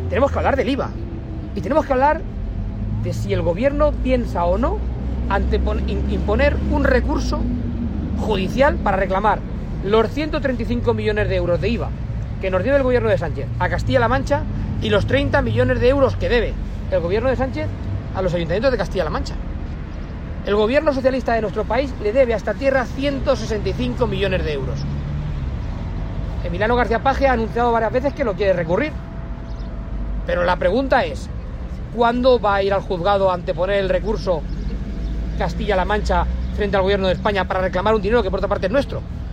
tenemos que hablar del IVA. Y tenemos que hablar de si el gobierno piensa o no imponer un recurso judicial para reclamar los 135 millones de euros de IVA que nos debe el gobierno de Sánchez a Castilla-La Mancha y los 30 millones de euros que debe el gobierno de Sánchez a los ayuntamientos de Castilla-La Mancha. El gobierno socialista de nuestro país le debe a esta tierra 165 millones de euros. Emiliano García Paje ha anunciado varias veces que lo quiere recurrir. Pero la pregunta es, ¿cuándo va a ir al juzgado a anteponer el recurso Castilla-La Mancha frente al gobierno de España para reclamar un dinero que por otra parte es nuestro?